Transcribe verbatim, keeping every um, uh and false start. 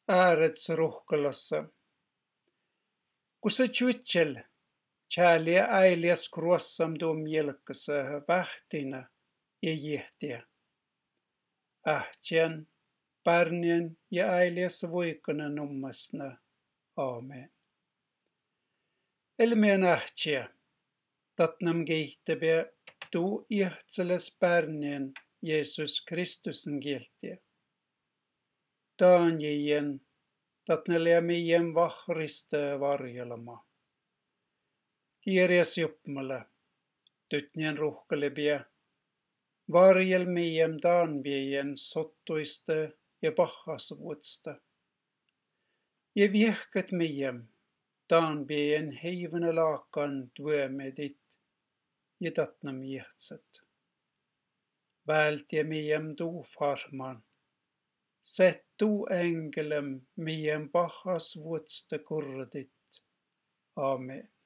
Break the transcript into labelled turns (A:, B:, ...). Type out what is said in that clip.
A: Äärets ruhkalassa. Kusa tjutsel, tjääliä äiliäs kruossam tuom jelkkassa vähtinä ja jehtiä. Ähtjän, pärnien ja äiliäs vuikana nummasna. Aamen. Elmeen ähtjä, tatnam keihtäviä tuu ihtseles pärnien Jeesus Kristusen kieltiä. Taanjien, tatnelia meidän vahrista varjelma. Kirjas juppmalla, tytnien ruhkalipia, varjel meidän taanvien sottuista ja pahasvuotsta. Ja viehkät meidän taanvien heivänä laakan työmedit ja tatnam ihtsat. Vältiä meidän tuu farman. Settu enkelem meidän pahasvuotsta kurdit. Aamen.